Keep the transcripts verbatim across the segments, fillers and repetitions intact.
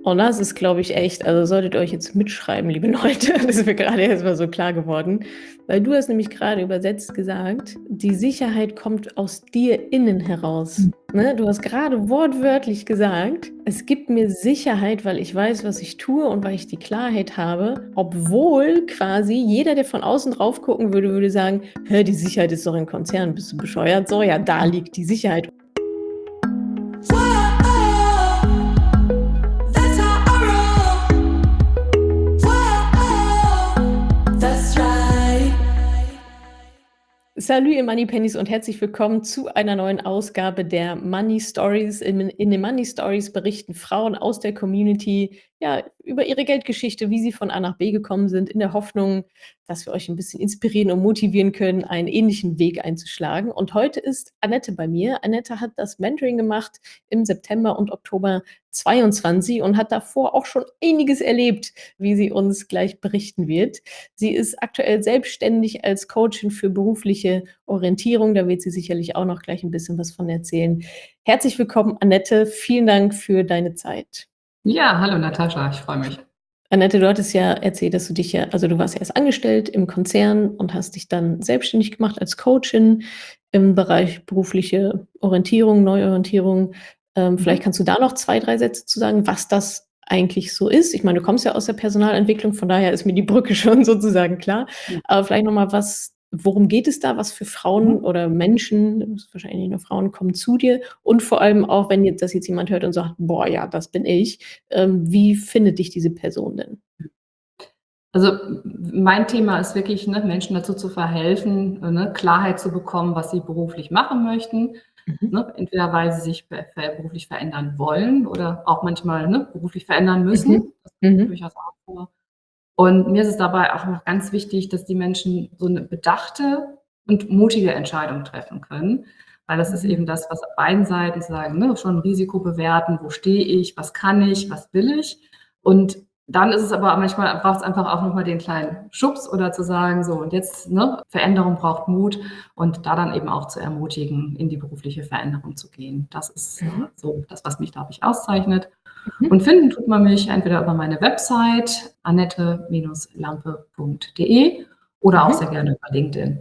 Und das ist, glaube ich, echt also, solltet ihr euch jetzt mitschreiben, liebe Leute, das ist mir gerade erst mal so klar geworden, weil du hast nämlich gerade übersetzt gesagt: „Die Sicherheit kommt aus dir innen heraus“, Mhm. ne? Du hast gerade wortwörtlich gesagt: „Es gibt mir Sicherheit, weil ich weiß, was ich tue und weil ich die Klarheit habe“, obwohl quasi jeder, der von außen drauf gucken würde, würde sagen: „Hä, die Sicherheit ist doch im Konzern. Bist du bescheuert?“ So, ja, da liegt die Sicherheit. Salü, ihr Moneypennies und herzlich willkommen zu einer neuen Ausgabe der Money Stories. In in den Money Stories berichten Frauen aus der Community, ja, über ihre Geldgeschichte, wie sie von A nach B gekommen sind, in der Hoffnung, dass wir euch 'n bisschen inspirieren und motivieren können, einen ähnlichen Weg einzuschlagen. Und heute ist Annette bei mir. Annette hat das Mentoring gemacht im September und Oktober zweiundzwanzig und hat davor auch schon einiges erlebt, wie sie uns gleich berichten wird. Sie ist aktuell selbstständig als Coachin für berufliche Orientierung. Da wird sie sicherlich auch noch gleich 'n bisschen was von erzählen. Herzlich willkommen, Annette. Vielen Dank für deine Zeit. Ja, hallo Natascha, ich freue mich. Annette, du hattest ja erzählt, dass du dich ja also, du warst ja erst angestellt im Konzern und hast dich dann selbstständig gemacht als Coachin im Bereich berufliche Orientierung, Neuorientierung. Ähm, vielleicht Mhm. kannst du da noch zwei, drei Sätze zu sagen, was das eigentlich so ist? Ich meine, du kommst ja aus der Personalentwicklung, von daher ist mir die Brücke schon sozusagen klar. Ja. Aber vielleicht noch mal was worum geht es da? Was für Frauen Mhm. oder Menschen, ist wahrscheinlich nicht nur Frauen, kommen zu dir? Und vor allem auch, wenn jetzt das jetzt jemand hört und sagt: „Boah, ja, das bin ich“, ähm, wie findet dich diese Person denn? Also, m m mein Thema ist wirklich, ne, Menschen dazu zu verhelfen, äh, ne, Klarheit zu bekommen, was sie beruflich machen möchten, Mhm. ne? Entweder weil sie sich be ver beruflich verändern wollen oder auch manchmal, ne, beruflich verändern Mhm. müssen. Das kommt Mhm. durchaus auch vor. Und mir ist es dabei auch noch ganz wichtig, dass die Menschen so 'ne bedachte und mutige Entscheidung treffen können, weil das ist Mhm. eben das, was auf beiden Seiten sagen, ne, schon Risiko bewerten: „Wo stehe ich? Was kann ich? Was will ich?“ Und dann ist es aber manchmal braucht's einfach auch noch mal den kleinen Schubs oder zu sagen: „So, und jetzt, ne, Veränderung braucht Mut“, und da dann eben auch zu ermutigen, in die berufliche Veränderung zu gehen. Das ist, äh, Mhm. so das, was mich, glaube ich, auszeichnet. Mhm. Und finden tut man mich entweder über meine Website annette Bindestrich lampe Punkt de oder auch sehr Mhm. gerne über LinkedIn.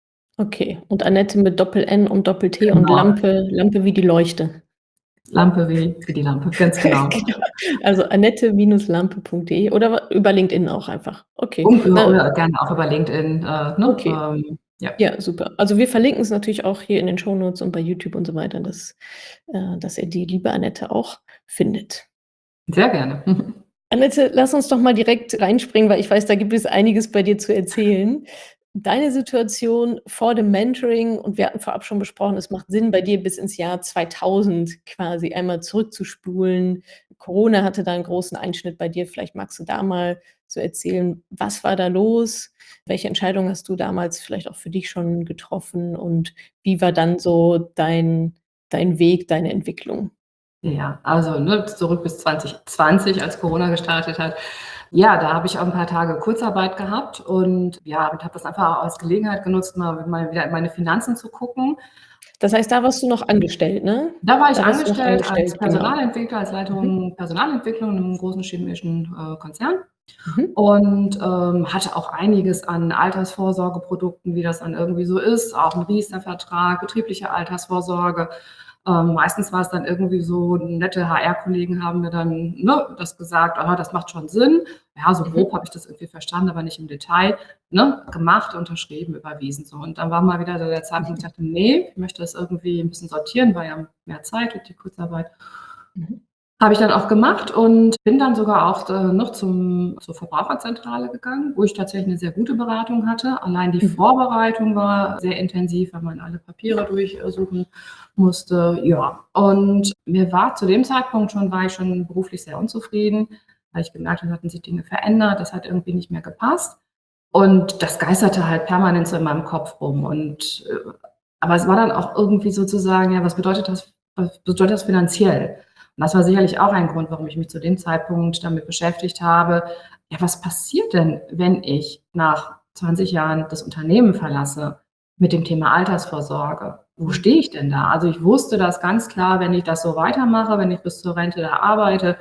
Okay. Und Annette mit Doppel-N und Doppel-T und Genau. Lampe Lampe wie die Leuchte. Lampe wie wie die Lampe, ganz genau. Genau. Also, annette Bindestrich lampe Punkt de oder wa über LinkedIn auch einfach? Okay. Und oder Na oder gerne auch über LinkedIn, äh, ne? Okay. Ähm, ja. Ja, super. Also, wir verlinken's natürlich auch hier in den Shownotes und bei YouTube und so weiter, dass äh, dass ihr die liebe Annette auch findet. Sehr gerne. Annette, lass uns doch mal direkt reinspringen, weil ich weiß, da gibt es einiges bei dir zu erzählen. Deine Situation vor dem Mentoring und wir hatten vorab schon besprochen, es macht Sinn, bei dir bis ins Jahr zweitausend quasi einmal zurückzuspulen. Corona hatte da 'n großen Einschnitt bei dir. Vielleicht magst du da mal so erzählen, was war da los? Welche Entscheidungen hast du damals vielleicht auch für dich schon getroffen und wie war dann so dein dein Weg, deine Entwicklung? Ja, also, ne, zurück bis zwanzig zwanzig, als Corona gestartet hat. Ja, da habe ich auch 'n paar Tage Kurzarbeit gehabt und, ja, und habe das einfach als Gelegenheit genutzt, mal mal wieder in meine Finanzen zu gucken. Das heißt, da warst du noch angestellt, ne? Da war ich Da warst du noch angestellt als angestellt, genau. Personalentwickler, als Mhm. Leitung Personalentwicklung in 'nem großen chemischen, äh, Konzern Mhm. und, ähm, hatte auch einiges an Altersvorsorgeprodukten, wie das dann irgendwie so ist, auch 'n Riester-Vertrag, betriebliche Altersvorsorge. Ähm, meistens war's dann irgendwie so nette H R-Kollegen haben mir dann, ne, das gesagt: „Aha, das macht schon Sinn.“ Ja, so Mhm. grob habe ich das irgendwie verstanden, aber nicht im Detail, ne? Gemacht, unterschrieben, überwiesen, so. Und dann war mal wieder so der Zeitpunkt, wo Mhm. ich dachte: „Ne, ich möchte das irgendwie 'n bisschen sortieren“, war ja mehr Zeit durch die Kurzarbeit. Mhm. Habe ich dann auch gemacht und bin dann sogar auch, äh, noch zum zur Verbraucherzentrale gegangen, wo ich tatsächlich 'ne sehr gute Beratung hatte. Allein die Mhm. Vorbereitung war sehr intensiv, weil man alle Papiere durch äh, suchen musste, ja. Und mir war zu dem Zeitpunkt schon war ich schon beruflich sehr unzufrieden, weil ich gemerkt habe, es hatten sich Dinge verändert, das hat irgendwie nicht mehr gepasst. Und das geisterte halt permanent so in meinem Kopf rum und, äh aber es war dann auch irgendwie sozusagen, ja, was bedeutet das was bedeutet das finanziell? Und das war sicherlich auch ein Grund, warum ich mich zu dem Zeitpunkt damit beschäftigt habe: „Ja, was passiert denn, wenn ich nach zwanzig Jahren das Unternehmen verlasse mit dem Thema Altersvorsorge? Wo Mhm. stehe ich denn da?“ Also, ich wusste das ganz klar, wenn ich das so weitermache, wenn ich bis zur Rente da arbeite,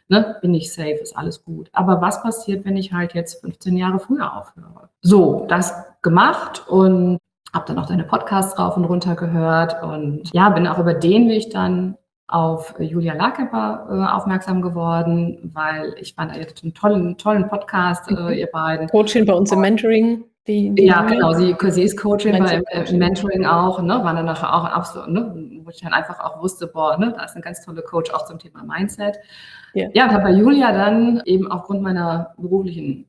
ne, bin ich safe, ist alles gut. Aber was passiert, wenn ich halt jetzt fünfzehn Jahre früher aufhöre? So, das gemacht und habe dann auch deine Podcasts rauf und runter gehört und ja, bin auch über den Weg dann auf Julia Larkemper äh, aufmerksam geworden, weil ich fand, ihr hattet einen tollen, tollen Podcast, äh, Mhm. ihr beiden. Coachin bei uns im Mentoring, die die Ja, Julia. genau, sie sie ist Coachin bei im im Mindset-Coachin. Mentoring auch, ne, war dann nachher auch absolut, ne, wo ich dann einfach auch wusste, boah, ne, da ist 'ne ganz tolle Coach auch zum Thema Mindset. Ja. Ja, und habe bei Julia dann eben aufgrund meiner beruflichen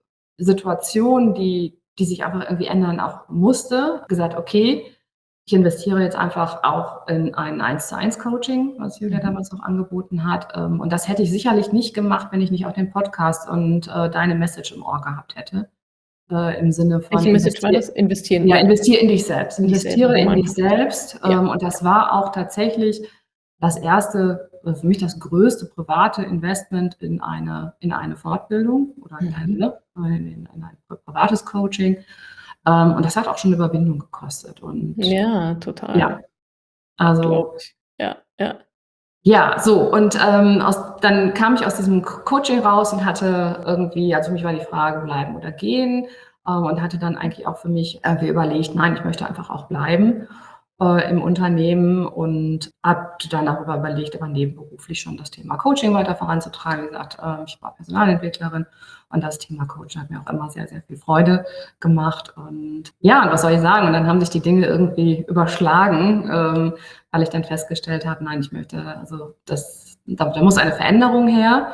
Situation, die die sich einfach irgendwie ändern auch musste, gesagt: „Okay, ich investiere jetzt einfach auch in ein Eins-zu-eins-Coaching“, was Julia Mhm. damals noch angeboten hat. Ähm, und das hätte ich sicherlich nicht gemacht, wenn ich nicht auch den Podcast und, äh, deine Message im Ohr gehabt hätte, äh, im Sinne von Welche Message war investier das? Investieren, ja, ja. investier in dich selbst. In dich selbst, Investiere in dich Mindfulness. selbst. Ja. Ähm, und das war auch tatsächlich das erste, oder für mich das größte private Investment in eine in eine Fortbildung oder in ein, Mhm. ne, in in in ein privates Coaching. Ähm, und das hat auch schon Überwindung gekostet und Ja, ja, total. also Glaube ich. Ja, ja. ja, so und, ähm, aus dann kam ich aus diesem Co Coaching raus und hatte irgendwie, also, für mich war die Frage bleiben oder gehen, ähm, und hatte dann eigentlich auch für mich irgendwie überlegt: „Nein, ich möchte einfach auch bleiben, äh, im Unternehmen“, und habe dann darüber überlegt, aber nebenberuflich schon das Thema Coaching weiter voranzutragen. Wie gesagt, äh, ich war Personalentwicklerin und das Thema Coaching hat mir auch immer sehr, sehr viel Freude gemacht und ja, und was soll ich sagen? Und dann haben sich die Dinge irgendwie überschlagen, ähm, weil ich dann festgestellt habe, nein, ich möchte, also das, da, da muss eine Veränderung her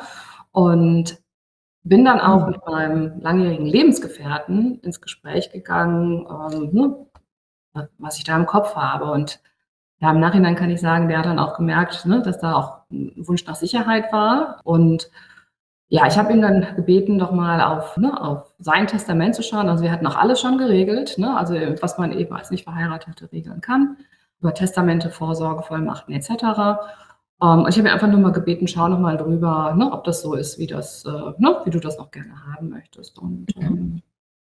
und bin dann auch Mhm. mit meinem langjährigen Lebensgefährten ins Gespräch gegangen, ähm, ne, was ich da im Kopf habe. Und ja, im Nachhinein kann ich sagen, der hat dann auch gemerkt, ne, dass da auch ein Wunsch nach Sicherheit war. Und ja, ich habe ihn dann gebeten, doch mal auf, ne, auf sein Testament zu schauen. Also wir hatten auch alles schon geregelt, ne, also was man eben als nicht Verheiratete regeln kann, über Testamente, Vorsorgevollmachten et cetera. Ähm, und ich habe ihn einfach nur mal gebeten, schau noch mal drüber, ne, ob das so ist, wie das, äh, ne, wie du das noch gerne haben möchtest. Und Mhm. ähm,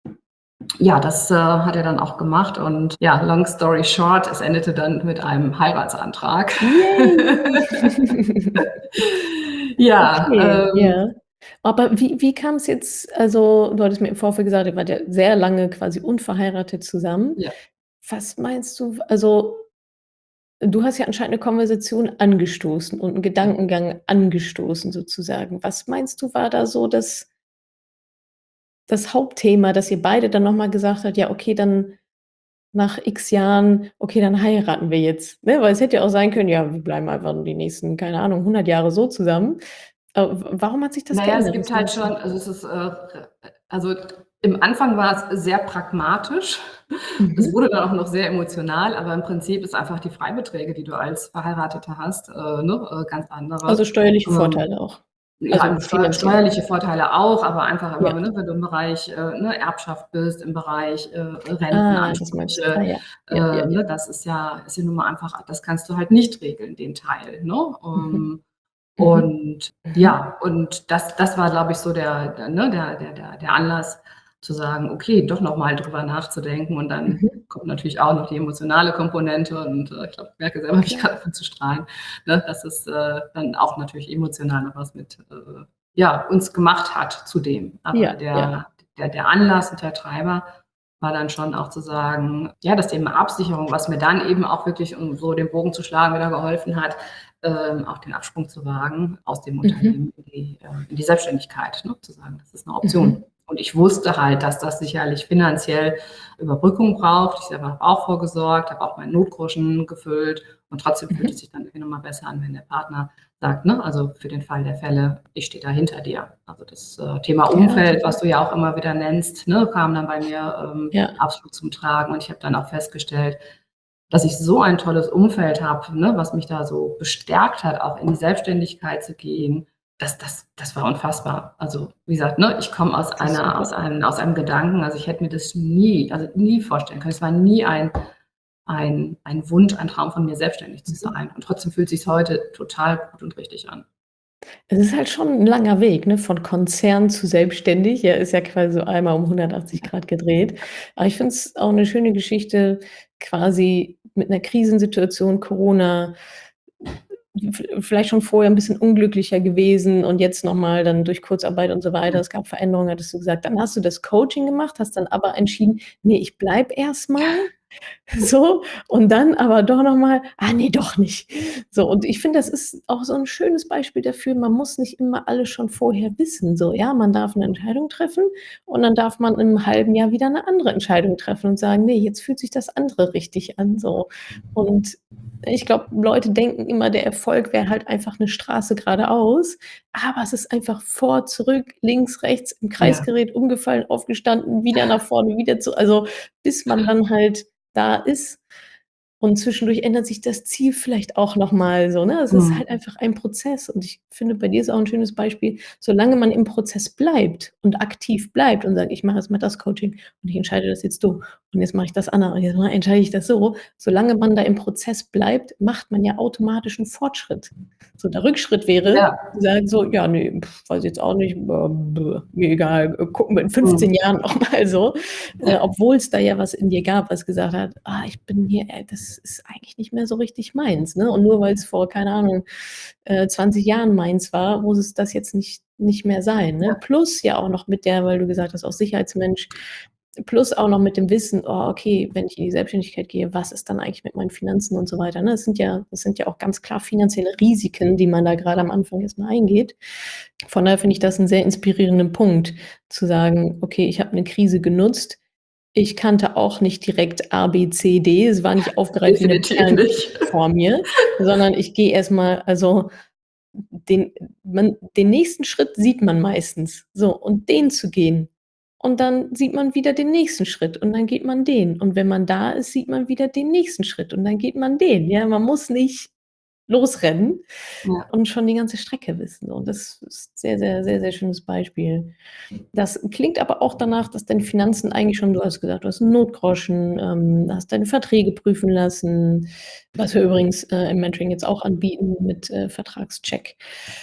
ja, das äh, hat er dann auch gemacht. Und ja, long story short, es endete dann mit einem Heiratsantrag. Yay! Ja, Okay, ähm, ja. Aber wie wie kam's jetzt, also, du hattest mir im Vorfeld gesagt, ihr wart ja sehr lange quasi unverheiratet zusammen. ja. Was meinst du, also, du hast ja anscheinend 'ne Konversation angestoßen und 'n Ja. Gedankengang angestoßen sozusagen. Was meinst du, war da so das das Hauptthema, dass ihr beide dann noch mal gesagt habt: „Ja, okay, dann nach X Jahren, okay, dann heiraten wir jetzt“, ne? Weil es hätte ja auch sein können: „Ja, wir bleiben einfach die nächsten, keine Ahnung, hundert Jahre so zusammen.“ Äh, w warum hat sich das Na ja, es geändert? gibt Was halt meinst du? schon, also es ist, äh, also im Anfang war es sehr pragmatisch. Es Mhm. wurde dann auch noch sehr emotional, aber im Prinzip ist einfach die Freibeträge, die du als Verheiratete hast, äh, ne, äh, ganz andere. Also, steuerliche Ähm, Vorteile auch. ja, Also, steu finanziell. steuerliche Vorteile auch, aber einfach Ja. immer, ne, wenn du im Bereich, äh, ne, Erbschaft bist, im Bereich, äh, Ah, das meinst du. Rentenansprüche, Ah ja. Ja, ja, äh, ja. ne, das ist ja ist ja nun mal einfach, das kannst du halt nicht regeln, den Teil, ne? Mhm. Ähm, Mhm. und Mhm. ja, und das das war, glaube ich, so der der, ne, der der der der Anlass zu sagen: „Okay, doch noch mal drüber nachzudenken.“ Und dann Mhm. kommt natürlich auch noch die emotionale Komponente und, äh, ich glaube, ich merke selber, wie ich Klar. grad anfange zu strahlen, ne, dass es, äh, dann auch natürlich emotional noch was mit, äh, ja, uns gemacht hat zudem. Aber Ja, ja. der der der Anlass und der Treiber war dann schon auch zu sagen, ja, das Thema Absicherung, was mir dann eben auch wirklich, um so den Bogen zu schlagen, wieder geholfen hat, ähm, auch den Absprung zu wagen aus dem Mhm. Unternehmen in die, äh, in die Selbstständigkeit, ne? Zu sagen, das ist eine Option. Mhm. Und ich wusste halt, dass das sicherlich finanziell Überbrückung braucht. Ich selber habe auch vorgesorgt, habe auch meinen Notgroschen gefüllt und trotzdem fühlt es Mhm. sich dann irgendwie noch mal besser an, wenn der Partner sagt, ne, also für den Fall der Fälle, ich stehe da hinter dir. Also das äh, Thema Ja, Umfeld, total. was du ja auch immer wieder nennst, ne, kam dann bei mir ähm, Ja. absolut zum Tragen. Und ich habe dann auch festgestellt, dass ich so ein tolles Umfeld habe, ne, was mich da so bestärkt hat, auch in die Selbstständigkeit zu gehen. Das das das war unfassbar. Also, wie gesagt, ne, ich komme aus Das ist einer super. aus einem aus einem Gedanken, also, ich hätte mir das nie, also, nie vorstellen können. Es war nie ein ein ein Wunsch, ein Traum von mir, selbstständig zu Mhm. sein. Und trotzdem fühlt sich's heute total gut und richtig an. Es ist halt schon 'n langer Weg, ne, von Konzern zu selbstständig. Ja, ist ja quasi so einmal um hundertachtzig Grad gedreht. Aber ich finde es auch 'ne schöne Geschichte, quasi mit 'ner Krisensituation, Corona, v vielleicht schon vorher 'n bisschen unglücklicher gewesen und jetzt noch mal dann durch Kurzarbeit und so weiter, es gab Veränderungen, hattest du gesagt. Dann hast du das Coaching gemacht, hast dann aber entschieden: „Ne, ich bleibe erst mal so“, und dann aber doch noch mal: „Ah ne, doch nicht.“ So, und ich finde, das ist auch so 'n schönes Beispiel dafür, man muss nicht immer alles schon vorher wissen, so, ja? Man darf 'ne Entscheidung treffen und dann darf man in 'nem halben Jahr wieder 'ne andere Entscheidung treffen und sagen: „Ne, jetzt fühlt sich das andere richtig an“, so. Und ich glaube, Leute denken immer, der Erfolg wäre halt einfach 'ne Straße geradeaus, aber es ist einfach vor, zurück, links, rechts, im Kreis Ja. gedreht, umgefallen, aufgestanden, wieder nach vorne, wieder zu also, bis man dann halt da ist. Und zwischendurch ändert sich das Ziel vielleicht auch noch mal so, ne? Es ist Mhm. halt einfach ein Prozess und ich finde, bei dir ist auch 'n schönes Beispiel, solange man im Prozess bleibt und aktiv bleibt und sagt: „Ich mache jetzt mal das Coaching und ich entscheide das jetzt so und jetzt mache ich das andere und jetzt mal entscheide ich das so.“ Solange man da im Prozess bleibt, macht man ja automatisch 'n Fortschritt. So, der Rückschritt wäre, Ja. zu sagen so: „Ja, ne, weiß ich jetzt auch nicht, mir egal, äh, gucken wir in Mhm. fünfzehn Jahren noch mal“, so. Äh, obwohl's da ja was in dir gab, was gesagt hat: „Ah, ich bin hier äh, das ist eigentlich nicht mehr so richtig meins“, ne? Und nur weil's vor, keine Ahnung, äh, zwanzig Jahren meins war, muss es das jetzt nicht nicht mehr sein, ne? Ja. Plus ja auch noch mit der weil du gesagt hast, auch Sicherheitsmensch, plus auch noch mit dem Wissen: „Oh, okay, wenn ich in die Selbstständigkeit gehe, was ist dann eigentlich mit meinen Finanzen“ und so weiter, ne? Das sind ja das sind ja auch ganz klar finanzielle Risiken, die man da grade am Anfang erst mal eingeht. Von daher finde ich das 'n sehr inspirierenden Punkt, zu sagen: „Okay, ich habe 'ne Krise genutzt. Ich kannte auch nicht direkt A, B, C, D. Es war nicht aufgereiht wie 'ne Definitiv Perlenkette nicht. vor mir, sondern ich gehe erst mal also, den man den nächsten Schritt sieht man meistens, so, und den zu gehen. Und dann sieht man wieder den nächsten Schritt und dann geht man den. Und wenn man da ist, sieht man wieder den nächsten Schritt und dann geht man den. Ja, man muss nicht losrennen Ja. und schon die ganze Strecke wissen. Und das ist sehr, sehr, sehr, sehr schönes Beispiel. Das klingt aber auch danach, dass deine Finanzen eigentlich schon du hast gesagt, du hast 'n Notgroschen, ähm, hast deine Verträge prüfen lassen, was wir übrigens, äh, im Mentoring jetzt auch anbieten mit, äh, Vertragscheck.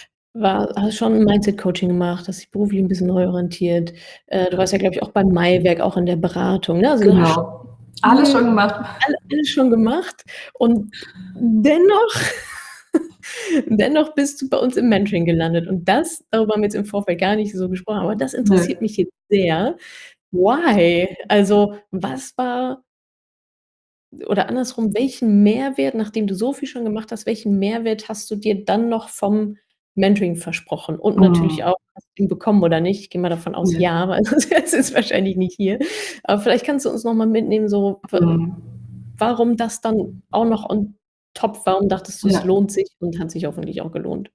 War hast schon 'n Mindset-Coaching gemacht, hast dich beruflich 'n bisschen neu orientiert. Äh, du warst ja, glaube ich, auch beim Maiwerk, auch in der Beratung, ne? Also, du hast Genau. Alles viel schon gemacht. alle alles schon gemacht und dennoch dennoch bist du bei uns im Mentoring gelandet und das darüber haben wir jetzt im Vorfeld gar nicht so gesprochen, aber das interessiert Ne. mich jetzt sehr. Why? Also, was war oder andersrum, welchen Mehrwert, nachdem du so viel schon gemacht hast, welchen Mehrwert hast du dir dann noch vom Mentoring versprochen? Und natürlich Mhm. auch, hast du ihn bekommen oder nicht? Ich gehe mal davon aus, Ja. ja, weil sonst wärst du jetzt wahrscheinlich nicht hier. Aber vielleicht kannst du uns noch mal mitnehmen, so wa Mhm. warum das dann auch noch on top warum dachtest du, es Ja. lohnt sich und hat sich hoffentlich auch gelohnt?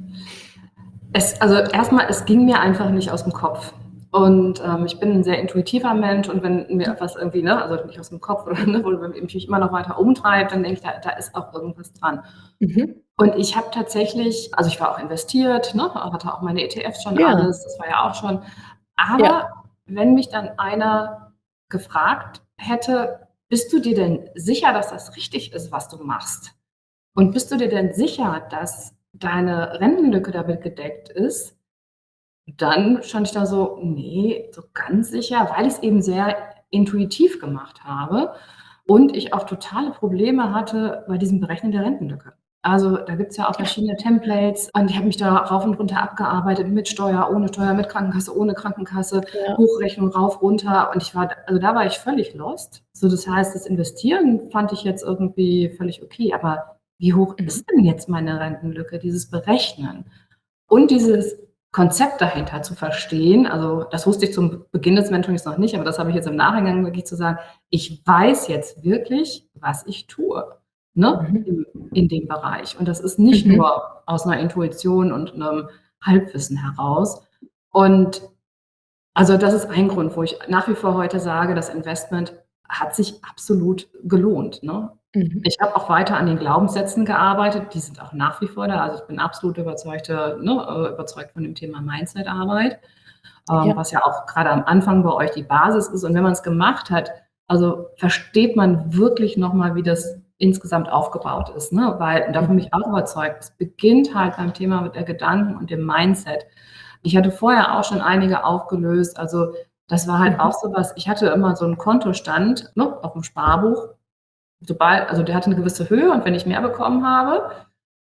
Es also, erst mal, es ging mir einfach nicht aus'm Kopf. Und, ähm, ich bin 'n sehr intuitiver Mensch und wenn mir Mhm. etwas irgendwie, ne also, nicht aus'm Kopf oder, ne, oder wenn mich immer noch weiter umtreibt, dann denke ich, da da ist auch irgendwas dran. Mhm. Und ich habe tatsächlich also, ich war auch investiert, ne, hatte auch meine ETFs schon Ja. alles, das war ja auch schon Ja. aber wenn mich dann einer gefragt hätte: „Bist du dir denn sicher, dass das richtig ist, was du machst? Und bist du dir denn sicher, dass deine Rentenlücke damit gedeckt ist?“ Dann stand ich da so: „Ne, so ganz sicher“, weil ich's eben sehr intuitiv gemacht habe und ich auch totale Probleme hatte bei diesem Berechnen der Rentenlücke. Also, da gibt's ja auch Ja. verschiedene Templates und ich habe mich da rauf und runter abgearbeitet mit Steuer, ohne Steuer, mit Krankenkasse, ohne Krankenkasse, Ja. Hochrechnung rauf, runter und ich war da also, da war ich völlig lost. So, das heißt, das Investieren fand ich jetzt irgendwie völlig okay, aber wie hoch Mhm. ist denn jetzt meine Rentenlücke, dieses Berechnen? Und dieses Konzept dahinter zu verstehen, also, das wusste ich zum Beginn des Mentorings noch nicht, aber das habe ich jetzt im Nachhinein wirklich zu sagen: „Ich weiß jetzt wirklich, was ich tue“, ne, Mhm. im in dem Bereich. Und das ist nicht Mhm. nur aus 'ner Intuition und 'nem Halbwissen heraus. Und also, das ist ein Grund, wo ich nach wie vor heute sage, das Investment hat sich absolut gelohnt, ne? Mhm. Ich habe auch weiter an den Glaubenssätzen gearbeitet, die sind auch nach wie vor da. Also, ich bin absolut überzeugte ne, äh, überzeugt von dem Thema Mindset-Arbeit, ähm, Ja. was ja auch grade am Anfang bei euch die Basis ist. Und wenn man's gemacht hat, also, versteht man wirklich noch mal, wie das insgesamt aufgebaut ist, ne? Weil und davon bin Mhm. ich auch überzeugt, es beginnt halt beim Thema mit der Gedanken und dem Mindset. Ich hatte vorher auch schon einige aufgelöst, also, das war halt auch Mhm. so was ich hatte immer so 'n Kontostand, ne, auf'm Sparbuch. Sobald also, der hatte 'ne gewisse Höhe und wenn ich mehr bekommen habe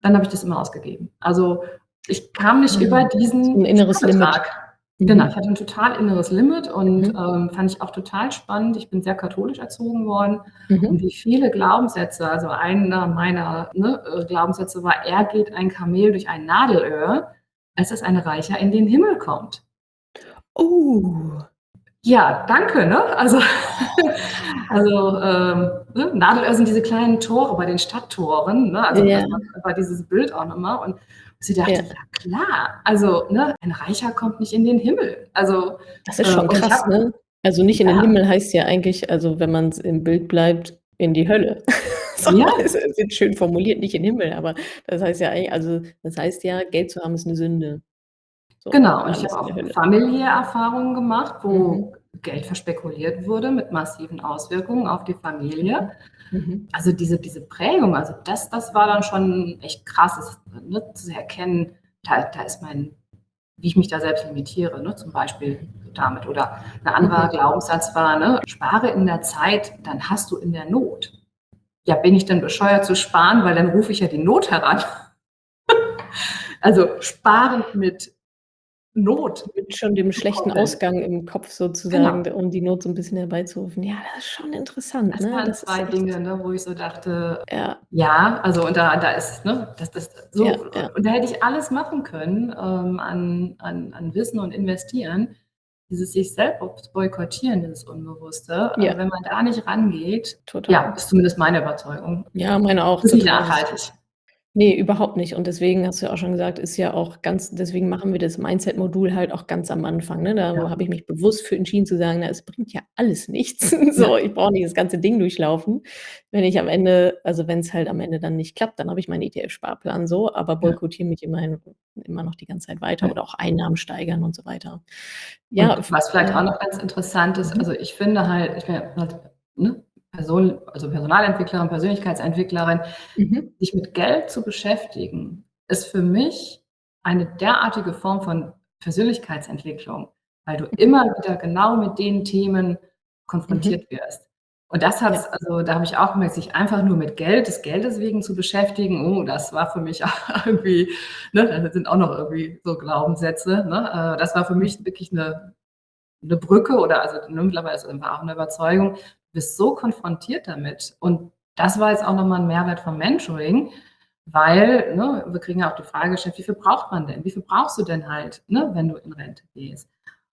dann habe ich das immer ausgegeben. Also, ich kam nicht über Mhm. So 'n diesen inneres Limit. Sparbetrag. Genau, ich Mhm. hatte 'n total inneres Limit und, Mhm. ähm, fand ich auch total spannend. Ich bin sehr katholisch erzogen worden und Mhm. wie viele Glaubenssätze also, einer meiner, ne, äh, Glaubenssätze war: „Eher geht ein Kamel durch ein Nadelöhr, als dass ein Reicher in den Himmel kommt.“ Oh. Ja, danke, ne? Also Oh. also, ähm, ne, Nadelöhr sind diese kleinen Tore bei den Stadttoren, ne? Also, das Ja. war war dieses Bild auch noch mal und sie dachte: Ja. „Ja klar, also, ne, ein Reicher kommt nicht in den Himmel.“ Also, Das ist äh, schon und ich krass, habe ne? Also, nicht in den ja. Himmel heißt ja eigentlich also, wenn man's im Bild bleibt, in die Hölle. So, Ja. es ist jetzt schön formuliert, nicht in Himmel, aber das heißt ja eigentlich also, das heißt ja, Geld zu haben ist 'ne Sünde. So, Genau, und und ich alles habe in der auch Hölle. familiär Erfahrungen gemacht, Mhm. wo Geld verspekuliert wurde mit massiven Auswirkungen auf die Familie. Mhm. Mhm. Also, diese diese Prägung, also, das das war dann schon echt krass, das, ne, zu erkennen, da da ist mein wie ich mich da selbst limitiere, ne, zum Beispiel damit. Oder 'n anderer Mhm. Glaubenssatz war, ne: „Spare in der Zeit, dann hast du in der Not.“ Ja, bin ich denn bescheuert zu sparen, weil dann rufe ich ja die Not heran. Also, sparen mit Not Mit schon dem zu schlechten koppeln. Ausgang im Kopf sozusagen, Genau. d um die Not so 'n bisschen herbeizurufen. Ja, das ist schon interessant, Das ne? waren Das ist zwei echt Dinge, ne, wo ich so dachte, Ja. ja, also, und da da ist ne, das das Ja, so ja. und da hätte ich alles machen können, ähm, an an an Wissen und investieren. Dieses sich selbst boykottieren, dieses Unbewusste, äh, Ja. wenn man da nicht rangeht ja, Total. ist zumindest meine Überzeugung, Ja, meine auch, ist nicht total. Das nachhaltig. ne, überhaupt nicht. Und deswegen hast du ja auch schon gesagt, ist ja auch ganz deswegen machen wir das Mindset-Modul halt auch ganz am Anfang, ne? Da Ja. habe ich mich bewusst für entschieden zu sagen: „Na, es bringt ja alles nichts.“ Ja. So, ich brauche nicht das ganze Ding durchlaufen. Wenn ich am Ende also, wenn's halt am Ende dann nicht klappt, dann habe ich meinen ETF-Sparplan so, aber Ja. boykottiere mich immerhin immer noch die ganze Zeit weiter Ja. oder auch Einnahmen steigern und so weiter. Ja, Und f was vielleicht auch äh noch ganz interessant ist, mhm. also, ich finde halt ich bin ja halt, ne, Person also, Personalentwicklerin, Persönlichkeitsentwicklerin. Mhm. Sich mit Geld zu beschäftigen, ist für mich eine derartige Form von Persönlichkeitsentwicklung, weil du Mhm. immer wieder genau mit den Themen Mhm. konfrontiert wirst. Und das hat's Ja. also, da habe ich auch gemerkt, sich einfach nur mit Geld des Geldes wegen zu beschäftigen, oh, das war für mich auch irgendwie ne, da sind auch noch irgendwie so Glaubenssätze, ne? Äh, das war für Mhm. mich wirklich 'ne 'ne Brücke oder also, ne, mittlerweile ist es einfach auch 'ne Überzeugung. Du bist so konfrontiert damit. Und das war jetzt auch noch mal 'n Mehrwert vom Mentoring, weil, ne, wir kriegen ja auch die Frage gestellt: „Wie viel braucht man denn? Wie viel brauchst du denn halt, ne, wenn du in Rente gehst?“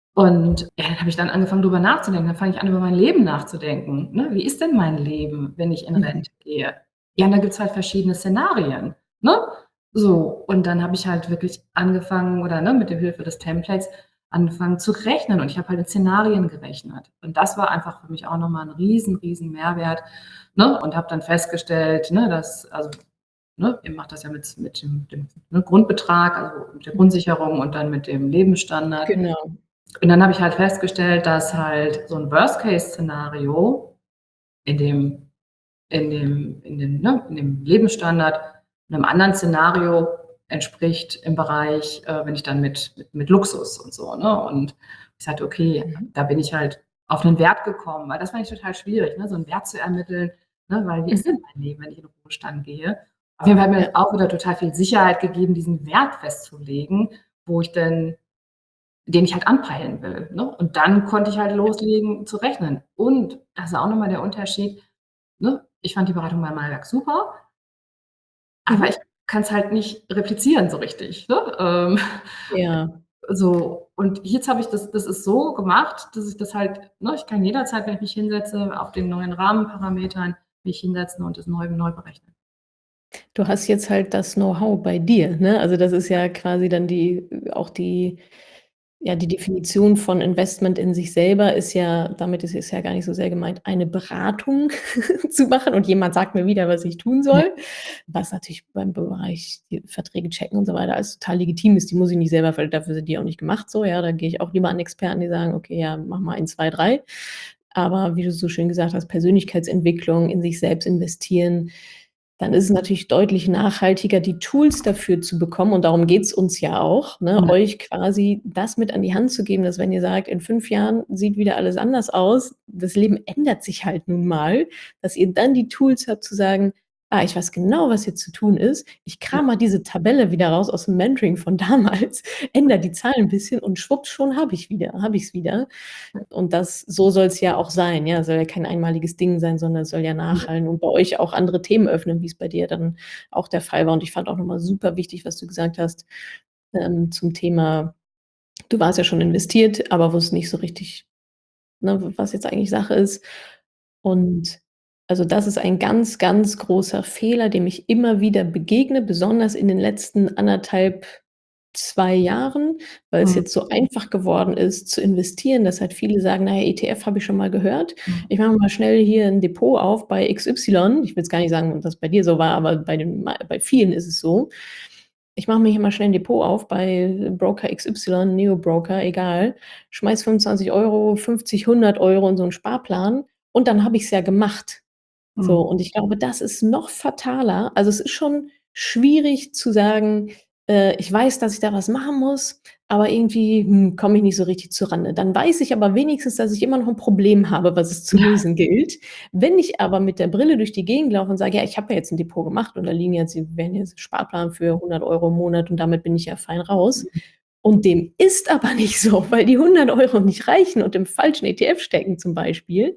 Und, ja, dann habe ich dann angefangen, drüber nachzudenken. Dann fange ich an, über mein Leben nachzudenken, ne? Wie ist denn mein Leben, wenn ich in Mhm. Rente gehe? Ja, und da gibt's halt verschiedene Szenarien, ne? So, und dann habe ich halt wirklich angefangen oder, ne, mit der Hilfe des Templates angefangen zu rechnen und ich habe halt in Szenarien gerechnet. Und das war einfach für mich auch noch mal 'n riesen, riesen Mehrwert, ne, und habe dann festgestellt, ne, dass also, ne, ihr macht das ja mit mit dem dem, ne, Grundbetrag, also, mit der Mhm. Grundsicherung und dann mit dem Lebensstandard. Genau. Und dann habe ich halt festgestellt, dass halt so 'n Worst-Case-Szenario in dem in dem in dem ne, in dem Lebensstandard 'nem anderen Szenario entspricht im Bereich, äh, wenn ich dann mit mit mit Luxus und so, ne? Und ich sagte: „Okay, Mhm. da bin ich halt auf 'nen Wert gekommen“, weil das fand ich total schwierig, ne, so 'n Wert zu ermitteln, ne, weil wie ist Mhm. denn mein Leben, wenn ich in den Ruhestand gehe? Auf jeden Fall hat mir Ja. das auch wieder total viel Sicherheit gegeben, diesen Wert festzulegen, wo ich denn den ich halt anpeilen will, ne? Und dann konnte ich halt Ja. loslegen zu rechnen. Und das ist auch noch mal der Unterschied, ne, ich fand die Beratung bei Malwerk super aber ich Mhm. kann's halt nicht replizieren so richtig, ne? Ähm, Ja. so, und jetzt habe ich das das ist so gemacht, dass ich das halt ne, ich kann jederzeit, wenn ich mich hinsetze, auf den neuen Rahmenparametern mich hinsetzen und das neu neu berechnen. Du hast jetzt halt das Know-how bei dir, ne? Also, das ist ja quasi dann die auch die ja, die Definition von Investment in sich selber ist ja damit ist es ja gar nicht so sehr gemeint, eine Beratung zu machen und jemand sagt mir wieder, was ich tun Ja. soll, was natürlich beim Bereich die Verträge checken und so weiter alles total legitim ist. Die muss ich nicht selber weil dafür sind die auch nicht gemacht so, ja. Da gehe ich auch lieber an Experten, die sagen: „Okay, ja, mach mal eins, zwei, drei.“ Aber wie du so schön gesagt hast, Persönlichkeitsentwicklung, in sich selbst investieren, dann ist es natürlich deutlich nachhaltiger, die Tools dafür zu bekommen und darum geht's uns ja auch, ne, Ja. euch quasi das mit an die Hand zu geben, dass wenn ihr sagt: „In fünf Jahren sieht wieder alles anders aus.“ Das Leben ändert sich halt nun mal, dass ihr dann die Tools habt zu sagen Ah, ich weiß genau, was jetzt zu tun ist. Ich krame mal diese Tabelle wieder raus aus'm Mentoring von damals, ändere die Zahlen 'n bisschen und schwupps, schon habe ich wieder habe ich's wieder. Und das so soll's ja auch sein, ja? Soll ja kein einmaliges Ding sein, sondern es soll ja nachhallen und bei euch auch andere Themen öffnen, wie's bei dir dann auch der Fall war. Und ich fand auch noch mal super wichtig, was du gesagt hast, ähm, zum Thema du warst ja schon investiert, aber wusstest nicht so richtig, ne, w was jetzt eigentlich Sache ist. Und also, das ist ein ganz, ganz großer Fehler, dem ich immer wieder begegne, besonders in den letzten anderthalb, zwei Jahren, weil es Mhm. jetzt so einfach geworden ist zu investieren, dass halt viele sagen: „Na ja, E-T-F habe ich schon mal gehört. Mhm. Ich mache mal schnell hier 'n Depot auf bei X Y.“ Ich will jetzt gar nicht sagen, dass bei dir so war, aber bei den mei bei vielen ist es so. „Ich mache mir hier mal schnell 'n Depot auf bei Broker X Y, Neo-Broker, egal. Schmeiße fünfundzwanzig Euro, fünfzig, hundert Euro in so 'n Sparplan und dann habe ich's ja gemacht.“ So, Mhm. und ich glaube, das ist noch fataler. Also, es ist schon schwierig zu sagen, äh: „Ich weiß, dass ich da was machen muss, aber irgendwie, hm, komme ich nicht so richtig zur Rande.“ Dann weiß ich aber wenigstens, dass ich immer noch 'n Problem habe, was es zu lösen gilt. Wenn ich aber mit der Brille durch die Gegend laufe und sage: „Ja, ich habe ja jetzt 'n Depot gemacht und da liegen jetzt hier wären jetzt Sparplan für hundert Euro im Monat und damit bin ich ja fein raus.“ Mhm. Und dem ist aber nicht so, weil die hundert Euro nicht reichen und im falschen E-T-F stecken zum Beispiel.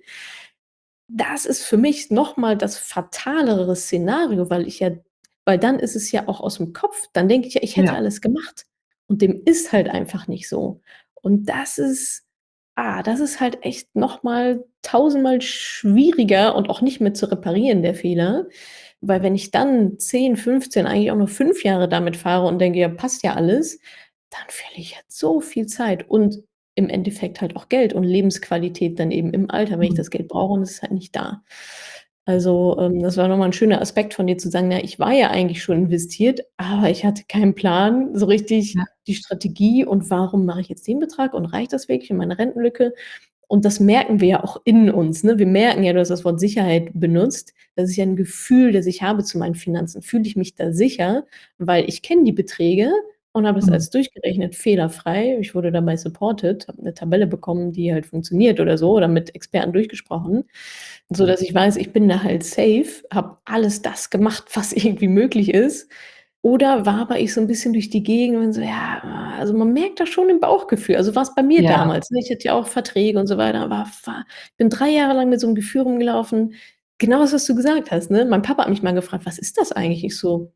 Das ist für mich noch mal das fatalere Szenario, weil ich ja weil dann ist es ja auch aus'm Kopf. Dann denke ich ja, ich hätte Ja. alles gemacht und dem ist halt einfach nicht so. Und das ist ah, das ist halt echt noch mal tausendmal schwieriger und auch nicht mehr zu reparieren, der Fehler. Weil wenn ich dann zehn, fünfzehn, eigentlich auch nur fünf Jahre damit fahre und denke: „Ja, passt ja alles“, dann verliere ich halt so viel Zeit und im Endeffekt halt auch Geld und Lebensqualität dann eben im Alter, wenn ich Mhm. das Geld brauche und es ist halt nicht da. Also, ähm, das war noch mal 'n schöner Aspekt von dir zu sagen: „Na, ich war ja eigentlich schon investiert, aber ich hatte keinen Plan, so richtig Ja. die Strategie und warum mache ich jetzt den Betrag und reicht das wirklich in meine Rentenlücke?“ Und das merken wir ja auch in uns, ne? Wir merken ja, du hast das Wort Sicherheit benutzt. Das ist ja 'n Gefühl, das ich habe zu meinen Finanzen. Fühle ich mich da sicher, weil ich kenne die Beträge und habe das Mhm. alles durchgerechnet, fehlerfrei. Ich wurde dabei supported, habe 'ne Tabelle bekommen, die halt funktioniert oder so oder mit Experten durchgesprochen, sodass ich weiß, ich bin da halt safe, habe alles das gemacht, was irgendwie möglich ist. Oder wabere ich so 'n bisschen durch die Gegend und so, ja, ah also, man merkt das schon im Bauchgefühl. Also, war's bei mir Ja. damals, ne? Ich hatte ja auch Verträge und so weiter, aber war bin drei Jahre lang mit so 'nem Gefühl rumgelaufen. Genau das, was du gesagt hast, ne? Mein Papa hat mich mal gefragt: „Was ist das eigentlich?“ Ich so: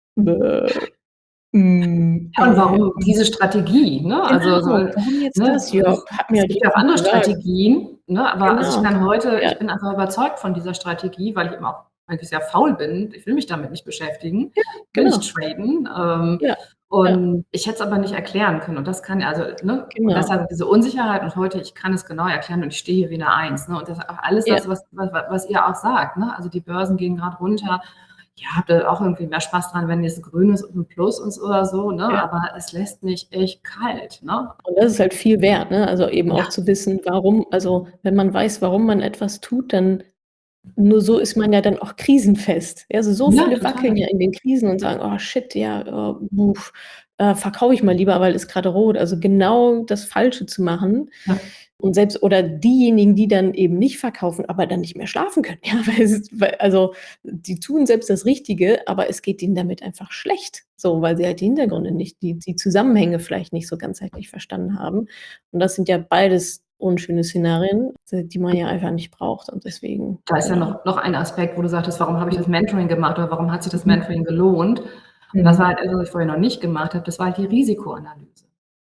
„Bäh, hm, Ja, und äh, warum hm.“ diese Strategie, ne? Also, Genau, soll warum jetzt ne, das? Ja, es hat mir es halt gibt ja auch jemand andere gesagt. Strategien, ne? Aber also, ich Genau. kann heute Ja. ich bin einfach überzeugt von dieser Strategie, weil ich eben auch eigentlich sehr faul bin. Ich will mich damit nicht beschäftigen, Ja, will nicht genau. traden, ähm, Ja, ja. und ich hätte es aber nicht erklären können. Und das kann also, ne und Genau. deshalb diese Unsicherheit und heute, ich kann es genau erklären und ich stehe hier wie 'ne Eins, ne? Und das auch alles Ja. das, was wa wa was ihr auch sagt, ne? Also, die Börsen gehen grad runter. Ja, habt ihr auch irgendwie mehr Spaß dran, wenn jetzt grün ist und 'n Plus ist oder so, ne? Ja. Aber es lässt mich echt kalt, ne? Und das ist halt viel wert, ne? Also, eben auch Ja. zu wissen, warum also, wenn man weiß, warum man etwas tut, dann nur so ist man ja dann auch krisenfest. Ja, also, so Ja, viele wackeln total. ja in den Krisen und sagen: „Oh shit, ja, äh, äh, verkaufe ich mal lieber, weil ist grade rot.“ Also, genau das Falsche zu machen Ja. und selbst oder diejenigen, die dann eben nicht verkaufen, aber dann nicht mehr schlafen können, ja, weil es weil also, die tun selbst das Richtige, aber es geht ihnen damit einfach schlecht, so, weil sie halt die Hintergründe nicht die die Zusammenhänge vielleicht nicht so ganzheitlich verstanden haben. Und das sind ja beides unschöne Szenarien, d die man ja einfach nicht braucht und deswegen, Da ist ja genau. noch noch ein Aspekt, wo du sagtest: „Warum habe ich Mhm. das Mentoring gemacht oder warum hat sich das Mhm. Mentoring gelohnt?“ Und das war Mhm. halt etwas, was ich vorher noch nicht gemacht habe, das war halt die Risikoanalyse.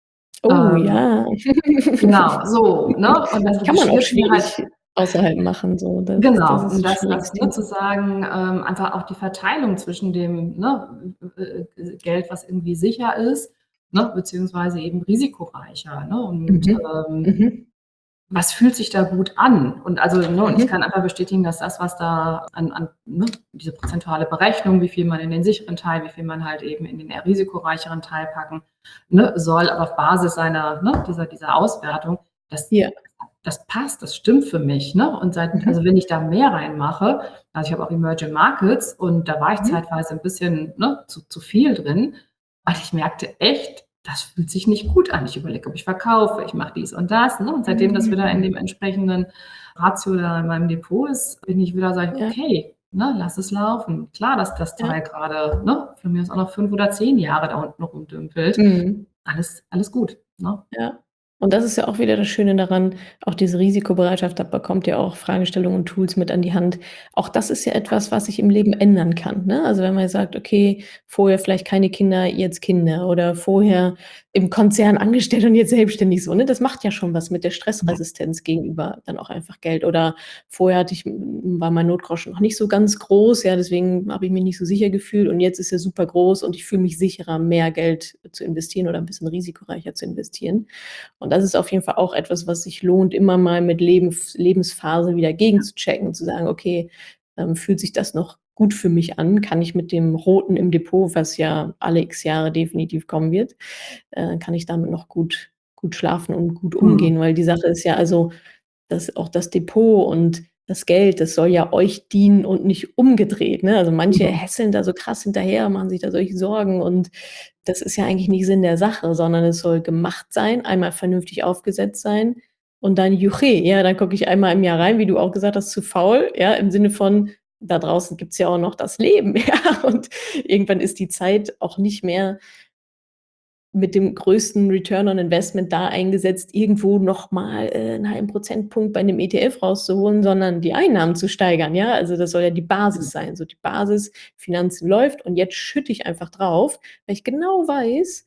Oh Ähm, ja. genau, so, ne? Und das Kann man auch schwirrt mir halt schwierig außerhalb machen, so. Das das Genau, ist und das das das, Schwierigste. ne, zu sagen, ähm, einfach auch die Verteilung zwischen dem, ne, äh, äh, Geld, was irgendwie sicher ist, ne, beziehungsweise eben risikoreicher, ne? Und, Mhm, ähm, mhm. was fühlt sich da gut an? Und also, ne, und ich Mhm. kann einfach bestätigen, dass das, was da an an ne, diese prozentuale Berechnung, wie viel man in den sicheren Teil, wie viel man halt eben in den eher risikoreicheren Teil packen, ne, soll, aber auf Basis seiner ne, dieser dieser Auswertung, das Ja. das passt, das stimmt für mich, ne? Und seit Mhm. also, wenn ich da mehr reinmache also, ich habe auch Emerging Markets und da war ich Mhm. zeitweise 'n bisschen, ne, zu zu viel drin, weil ich merkte echt, das fühlt sich nicht gut an. Ich überlege, ob ich verkaufe, ich mache dies und das, ne? Und seitdem das wieder in Mhm. dem entsprechenden Ratio da in meinem Depot ist, bin ich wieder sage ich: Ja. „Okay.“ ne, lass es laufen. Klar, dass das Ja. Teil grade, ne, von mir aus auch noch fünf oder zehn Jahre da unten rumdümpelt. Mhm. Alles alles gut, ne? Ja. Und das ist ja auch wieder das Schöne daran, auch diese Risikobereitschaft, da bekommt ihr auch Fragestellungen und Tools mit an die Hand. Auch das ist ja etwas, was sich im Leben ändern kann, ne? Also, wenn man jetzt sagt: „Okay, vorher vielleicht keine Kinder, jetzt Kinder“ oder vorher im Konzern angestellt und jetzt selbstständig so, ne? Das macht ja schon was mit der Ja. Stressresistenz gegenüber dann auch einfach Geld. Oder vorher hatte ich hm, war mein Notgroschen noch nicht so ganz groß, ja, deswegen habe ich mich nicht so sicher gefühlt und jetzt ist er super groß und ich fühle mich sicherer, mehr Geld zu investieren oder 'n bisschen risikoreicher zu investieren. Und das ist auf jeden Fall auch etwas, was sich lohnt, immer mal mit Lebenf Lebensphase wieder Ja. gegenzuchecken und zu sagen: „Okay, ähm, fühlt sich das noch gut für mich an? Kann ich mit dem Roten im Depot, was ja alle X Jahre definitiv kommen wird äh, kann ich damit noch gut gut schlafen und gut Mhm. umgehen?“ Weil die Sache ist ja also, dass auch das Depot und das Geld, das soll ja euch dienen und nicht umgedreht, ne? Also, manche Mhm. hässeln da so krass hinterher, machen sich da solche Sorgen und das ist ja eigentlich nicht Sinn der Sache, sondern es soll gemacht sein, einmal vernünftig aufgesetzt sein und dann Juchhe, ja, dann gucke ich einmal im Jahr rein, wie du auch gesagt hast, zu faul, ja, im Sinne von, da draußen gibt's ja auch noch das Leben, ja, und irgendwann ist die Zeit auch nicht mehr mit dem größten Return on Investment da eingesetzt, irgendwo noch mal, äh, 'n halben Prozentpunkt bei 'nem ETF rauszuholen, sondern die Einnahmen zu steigern, ja? Also, das soll ja die Basis sein. So die Basis, Finanzen läuft und jetzt schütte ich einfach drauf, weil ich genau weiß,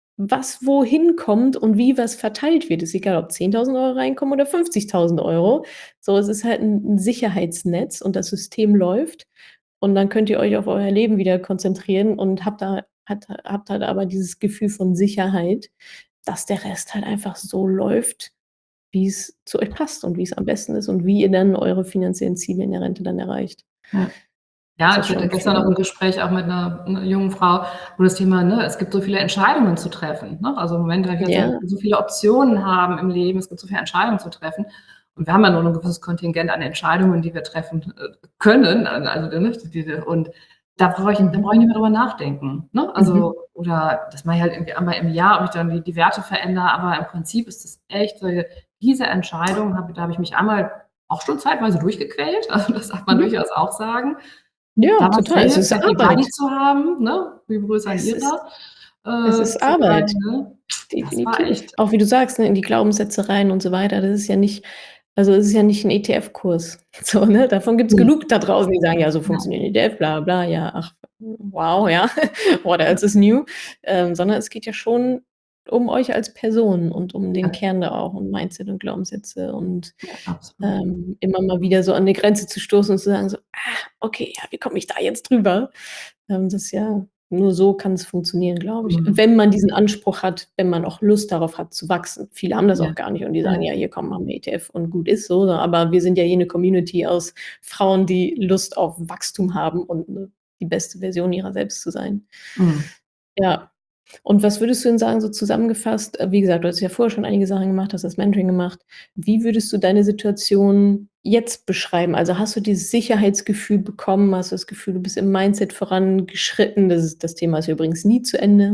was wohin kommt und wie was verteilt wird. Ist egal, ob zehntausend Euro reinkommen oder fünfzigtausend Euro. So, es ist halt 'n 'n Sicherheitsnetz und das System läuft und dann könnt ihr euch auf euer Leben wieder konzentrieren und habt da hat habt halt aber dieses Gefühl von Sicherheit, dass der Rest halt einfach so läuft, wie's zu euch passt und wie's am besten ist und wie ihr dann eure finanziellen Ziele in der Rente dann erreicht. Ja. Das Ja, ist ich hatte schon gestern noch viel. 'n Gespräch auch mit 'ner 'ner jungen Frau, wo das Thema, ne, es gibt so viele Entscheidungen zu treffen, ne? Also, im Moment Ja. so viele Optionen haben im Leben, es gibt so viele Entscheidungen zu treffen und wir haben ja nur 'n gewisses Kontingent an Entscheidungen, die wir treffen, äh, können, al also, ne, diese und da brauche ich da Mhm. brauche ich nicht mehr drüber nachdenken, ne? Also Mhm. oder das mache ich halt irgendwie einmal im Jahr, ob ich dann die die Werte verändere, aber im Prinzip ist das echt so diese Entscheidung habe da habe ich mich einmal auch schon zeitweise durchgequält, also, das darf man Mhm. durchaus auch sagen. Ja, Da war's total. Es ist Happy Buddy Arbeit. zu haben, ne? Liebe Grüße an Es ist Ira, es äh, ist zu sagen, Arbeit. ne? Das war Definitiv. echt Auch wie du sagst, ne, in die Glaubenssätze rein und so weiter. Das ist ja nicht also, es ist ja nicht 'n ETF-Kurs. So, ne? Davon gibt's Mhm. genug da draußen, die sagen: „Ja, so Ja. funktioniert 'n ETF, bla bla.“ Ja, ach, wow, ja. What else is new? Ähm, sondern es geht ja schon um euch als Person und um den Ja. Kern da auch, um Mindset und Glaubenssätze und, Ja, absolut. ähm, immer mal wieder so an 'ne Grenze zu stoßen und zu sagen so: „Ah, okay, ja, wie komme ich da jetzt drüber?“ Ähm, das ja nur so kann's funktionieren, glaube ich. Mhm. Wenn man diesen Anspruch hat, wenn man auch Lust darauf hat zu wachsen. Viele haben das Ja. auch gar nicht und die sagen: Ja. „Ja, hier, komm, machen wir ETF und gut ist so“, ne? Aber wir sind ja hier 'ne Community aus Frauen, die Lust auf Wachstum haben und, ne, die beste Version ihrer selbst zu sein. Mhm. Ja. Und was würdest du denn sagen, so zusammengefasst äh, wie gesagt, du hast ja vorher schon einige Sachen gemacht, hast das Mentoring gemacht. Wie würdest du deine Situation jetzt beschreiben? Also, hast du dieses Sicherheitsgefühl bekommen? Hast du das Gefühl, du bist im Mindset vorangeschritten? Das ist das Thema ist ja übrigens nie zu Ende.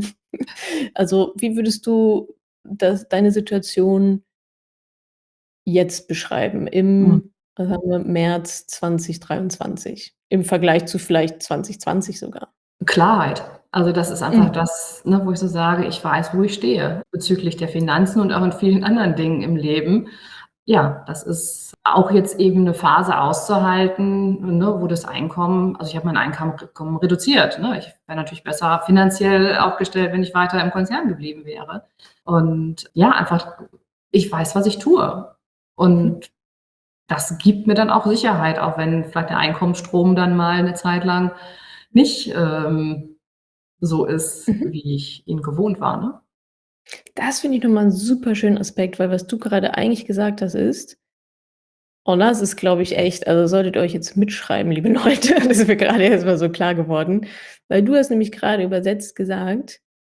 Also, wie würdest du das deine Situation jetzt beschreiben Mhm. im, was haben wir, März zweitausenddreiundzwanzig im Vergleich zu vielleicht zwanzig zwanzig sogar? Klarheit. Also, das ist einfach Mhm. das, ne, wo ich so sage, ich weiß, wo ich stehe bezüglich der Finanzen und auch in vielen anderen Dingen im Leben. Ja, das ist auch jetzt eben 'ne Phase auszuhalten, ne, wo das Einkommen also, ich habe mein Einkommen Kommen reduziert, ne? Ich wäre natürlich besser finanziell aufgestellt, wenn ich weiter im Konzern geblieben wäre. Und ja, einfach ich weiß, was ich tue. Mhm. Und das gibt mir dann auch Sicherheit, auch wenn vielleicht der Einkommensstrom dann mal 'ne Zeit lang nicht, ähm, so ist, Mhm. wie ich ihn gewohnt war, ne? Das finde ich noch mal 'n super schönen Aspekt, weil was du grade eigentlich gesagt hast, ist und das ist, glaube ich, echt also, solltet ihr euch jetzt mitschreiben, liebe Leute, das ist mir grade erst mal so klar geworden, weil du hast nämlich grade übersetzt gesagt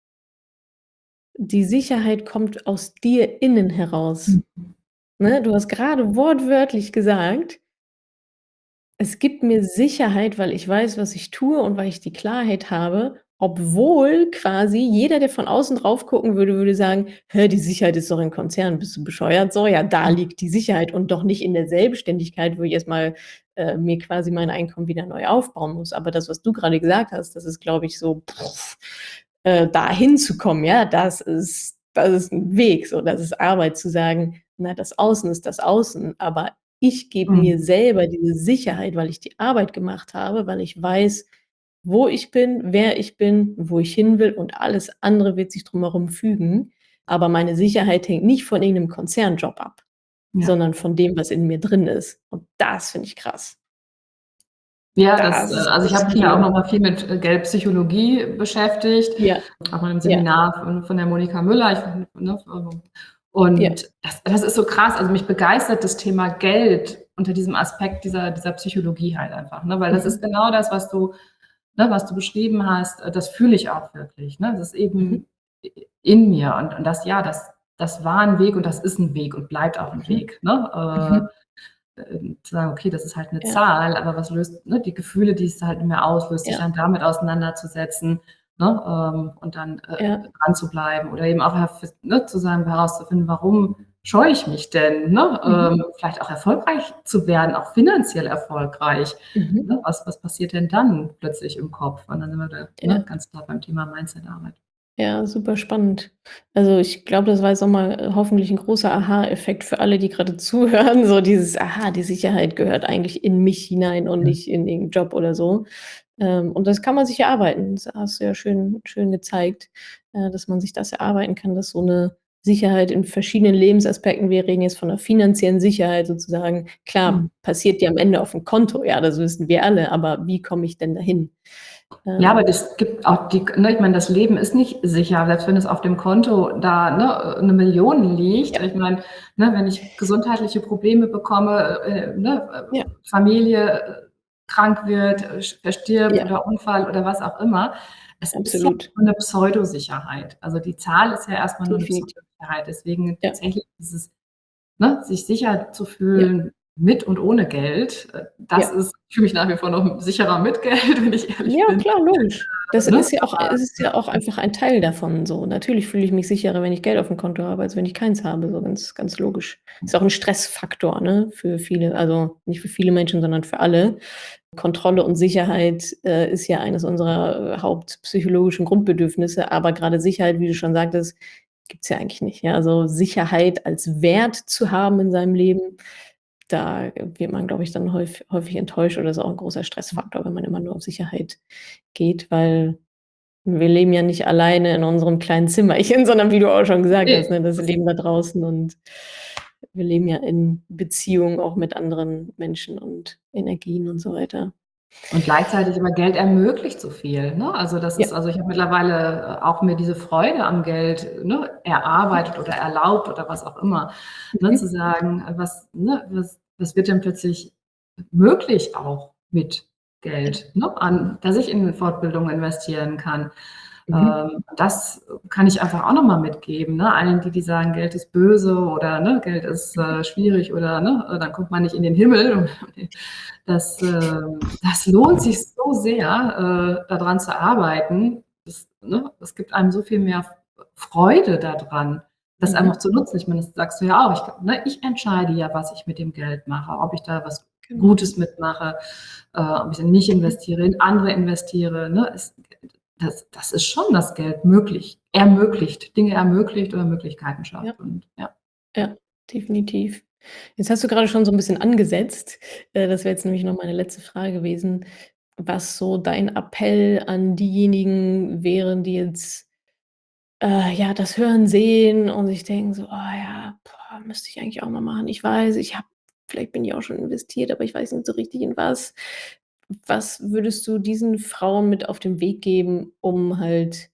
die Sicherheit kommt aus dir innen heraus, Mhm. ne? Du hast grade wortwörtlich gesagt „Es gibt mir Sicherheit, weil ich weiß, was ich tue und weil ich die Klarheit habe Obwohl quasi jeder, der von außen drauf gucken würde, würde sagen: „Hä, die Sicherheit ist doch in Konzernen. Bist du bescheuert so? Ja, da Mhm. liegt die Sicherheit und doch nicht in der Selbstständigkeit, wo ich erst mal, äh, mir quasi mein Einkommen wieder neu aufbauen muss.“ Aber das, was du grade gesagt hast, das ist, glaube ich, so, äh, da hinzukommen, ja, das ist das ist 'n Weg so, das ist Arbeit zu sagen: „Na, das Außen ist das Außen, aber ich gebe mir Mhm. selber diese Sicherheit, weil ich die Arbeit gemacht habe, weil ich weiß, wo ich bin, wer ich bin, wo ich hin will und alles andere wird sich drumherum fügen. Aber meine Sicherheit hängt nicht von irgend 'nem Konzernjob ab, Ja. sondern von dem, was in mir drin ist.“ Und das finde ich krass. Ja, das Das äh, ist also, ich das habe mich ja auch Key. noch mal viel mit, äh, Geldpsychologie beschäftigt, Ja. auch mal im Ja. Seminar von von der Monika Müller. Ich ne, Ja. und das das ist so krass. Also, mich begeistert das Thema Geld unter diesem Aspekt dieser dieser Psychologie halt einfach, ne? Weil das ist Mhm. genau das, was du ne, was du beschrieben hast, äh, das fühle ich auch wirklich, ne? Das ist Mhm. eben i in mir und und das ja, das das war 'n Weg und das ist 'n Weg und bleibt auch 'n Mhm. Weg, ne? Mhm. Äh, ähm, zu sagen: „Okay, das ist halt 'ne Ja. Zahl, aber was löst“ ne, die Gefühle, die es halt in mir auslöst, sich Ja. dann damit auseinanderzusetzen, ne, ähm, und dann, äh, Ja. dran zu bleiben oder eben auch herf ne, zu sagen herauszufinden: „Warum scheue ich mich denn, ne, Mhm. ähm, vielleicht auch erfolgreich zu werden, auch finanziell erfolgreich, Mhm. ne? Was was passiert denn dann plötzlich im Kopf?“ Und dann sind wir da, ne, Ja. ganz klar beim Thema Mindset-Arbeit. Ja, super spannend. Also, ich glaube, das war jetzt auch mal, äh, hoffentlich 'n großer Aha-Effekt für alle, die grade zuhören, so dieses: „Aha, die Sicherheit gehört eigentlich in mich hinein und Ja. nicht in irgend 'n Job oder so.“ Ähm, und das kann man sich erarbeiten. Das hast du ja schön schön gezeigt, äh, dass man sich das erarbeiten kann, dass so 'ne Sicherheit in verschiedenen Lebensaspekten wir reden jetzt von 'ner finanziellen Sicherheit sozusagen. Mhm. Klar, passiert die am Ende aufm Konto, ja, das wissen wir alle, aber wie komme ich denn dahin? Ja, aber Ähm das gibt auch die ne, ich meine, das Leben ist nicht sicher, selbst wenn es auf dem Konto da, ne, äh, 'ne Million liegt. Ja. Ich meine, ne, wenn ich gesundheitliche Probleme bekomme, äh, ne, äh, Ja. Familie, äh, krank wird, äh, sch verstirbt Ja. oder Unfall oder was auch immer. Es ist ja Absolut. nur 'ne Pseudosicherheit. Also, die Zahl ist ja erst mal nur 'ne Definitiv. Pseudosicherheit. Deswegen Ja. tatsächlich dieses ne, sich sicher zu Ja. fühlen mit und ohne Geld, äh, das Ja. ist ich fühle mich nach wie vor noch sicherer mit Geld, wenn ich ehrlich Ja, bin. klar, logisch. Das Äh, ne, ist ja auch aber es ist ja auch einfach ein Teil davon so. Natürlich fühle ich mich sicherer, wenn ich Geld aufm Konto habe, als wenn ich keins habe, so ganz ganz logisch. Ist auch 'n Stressfaktor, ne, für viele also, nicht für viele Menschen, sondern für alle. Kontrolle und Sicherheit, äh, ist ja eines unserer, äh, hauptpsychologischen Grundbedürfnisse, aber grade Sicherheit, wie du schon sagtest, gibt's ja eigentlich nicht, ja? Also, Sicherheit als Wert zu haben in seinem Leben, da wird man, glaube ich, dann häuf häufig enttäuscht oder ist auch 'n großer Stressfaktor, wenn man immer nur auf Sicherheit geht, weil wir leben ja nicht alleine in unserem kleinen Zimmerchen, sondern wie du auch schon gesagt Ne, hast, ne, das das Leben da draußen und wir leben ja in Beziehung auch mit anderen Menschen und Energien und so weiter. Und gleichzeitig aber Geld ermöglicht so viel, ne? Also, das Ja. ist also, ich habe mittlerweile, äh, auch mir diese Freude am Geld, ne, Mhm. erarbeitet oder erlaubt oder was auch immer, ne, zu Mhm. sagen, äh, was ne, was was wird denn plötzlich möglich auch mit Ja. Geld, ne, an dass ich in Fortbildung investieren kann. Mhm. Ähm, das kann ich einfach auch noch mal mitgeben, ne? Allen, die die sagen, Geld ist böse oder, ne, Geld ist, Mhm. äh, schwierig oder, ne, äh, dann kommt man nicht in den Himmel. Das, ähm das lohnt sich so sehr, äh, da dran zu arbeiten. Das ne, es gibt einem so viel mehr F Freude da dran, das einfach Mhm. zu nutzen. Ich meine, das sagst du ja auch. Ich ne, ich entscheide ja, was ich mit dem Geld mache, ob ich da was Genau. Gutes mitmache, äh, ob ich in mich Mhm. investiere, in andere investiere, ne? Es das das ist schon das Geld möglich ermöglicht, Dinge ermöglicht oder Möglichkeiten Ja. schafft und ja. Ja, definitiv. Jetzt hast du grade schon so 'n bisschen angesetzt. Äh, das wäre jetzt nämlich noch meine letzte Frage gewesen, was so dein Appell an diejenigen wären, die jetzt, äh, ja, das hören, sehen und sich denken so: „Oh ja, boah, müsste ich eigentlich auch mal machen. Ich weiß, ich habe vielleicht bin ich auch schon investiert, aber ich weiß nicht so richtig in was.“ Was würdest du diesen Frauen mit auf den Weg geben, um halt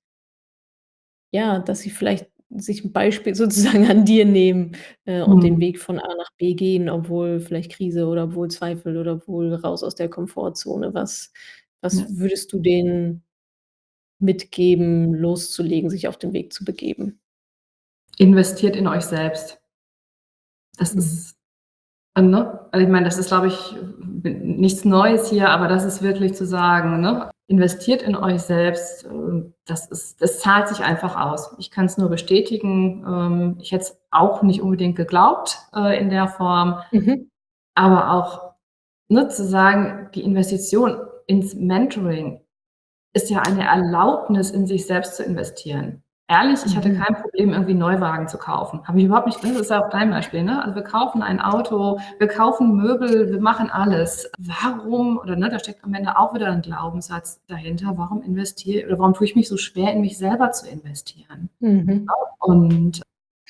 ja, dass sie vielleicht sich 'n Beispiel sozusagen an dir nehmen, äh, und den Mhm. Weg von A nach B gehen, obwohl vielleicht Krise oder obwohl Zweifel oder obwohl raus aus der Komfortzone. Was was Ja. würdest du denen mitgeben, loszulegen, sich auf den Weg zu begeben? Investiert in euch selbst. Das Mhm. ist Und, ne, also, ich meine, das ist, glaube ich, nichts Neues hier, aber das ist wirklich zu sagen, ne, investiert in euch selbst, ähm, das ist das zahlt sich einfach aus. Ich kann's nur bestätigen. Ähm, ich hätte es auch nicht unbedingt geglaubt, äh, in der Form, Mhm. aber auch, ne, zu sagen, die Investition ins Mentoring ist ja eine Erlaubnis, in sich selbst zu investieren. Ehrlich, ich hatte Mhm. kein Problem, irgendwie 'n Neuwagen zu kaufen. Habe ich überhaupt nicht, ne? Das ist ja auch dein Beispiel, ne? Also, wir kaufen ein Auto, wir kaufen Möbel, wir machen alles. Warum oder, ne, da steckt am Ende auch wieder 'n Glaubenssatz dahinter. Warum investiere oder warum tue ich mich so schwer, in mich selber zu investieren? Mhm. Ne? Und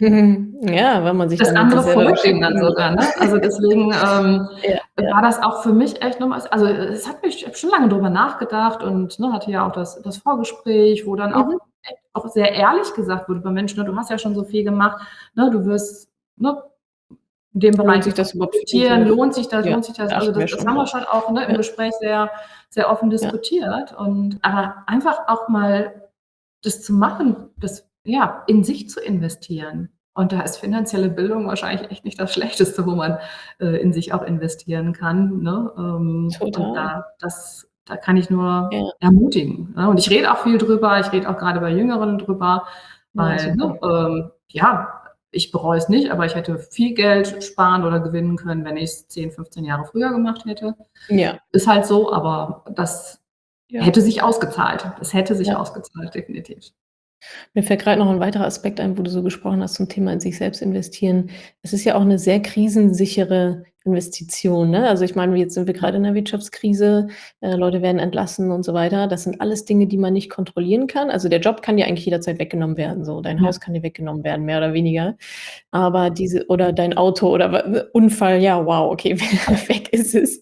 Ja, weil man sich das dann mit sich andere selber vorwegging dann beschäftigen sogar, ne? Also, deswegen, ähm, Ja, ja. war das auch für mich echt noch mal also, es hat mich ich habe schon lange drüber nachgedacht und, ne, hatte ja auch das das Vorgespräch, wo dann Mhm. auch echt auch sehr ehrlich gesagt wurde: „Boah Mensch, ne, du hast ja schon so viel gemacht, ne, du wirst, ne, in dem Lohnt Bereich sich davon das überhaupt für dich profitieren. so? Lohnt sich das? Ja, Lohnt sich das?“ Also, dachten das wir das schon, haben ja. wir schon auch, ne, im Ja. Gespräch sehr sehr offen Ja. diskutiert und aber einfach auch mal das zu machen, das ja, in sich zu investieren. Und da ist finanzielle Bildung wahrscheinlich echt nicht das Schlechteste, wo man, äh, in sich auch investieren kann, ne? Ähm, und Total. da das da kann ich nur Ja. ermutigen, ne? Und ich rede auch viel drüber. Ich rede auch grade bei Jüngeren drüber, Ja, weil, super. ne, ähm, ja, ich bereue es nicht, aber ich hätte viel Geld sparen oder gewinnen können, wenn ich's zehn, fünfzehn Jahre früher gemacht hätte. Ja. Ist halt so, aber das Ja. hätte sich ausgezahlt. Es hätte sich Ja. ausgezahlt, definitiv. Mir fällt grad noch 'n weiterer Aspekt ein, wo du so gesprochen hast zum Thema in sich selbst investieren. Es ist ja auch 'ne sehr krisensichere Investition, ne? Also, ich meine, jetzt sind wir grade in 'ner Wirtschaftskrise, äh, Leute werden entlassen und so weiter. Das sind alles Dinge, die man nicht kontrollieren kann. Also, der Job kann dir eigentlich jederzeit weggenommen werden so. Dein Ja. Haus kann dir weggenommen werden, mehr oder weniger. Aber diese oder dein Auto oder wa w Unfall, ja, wow, okay, weg ist es.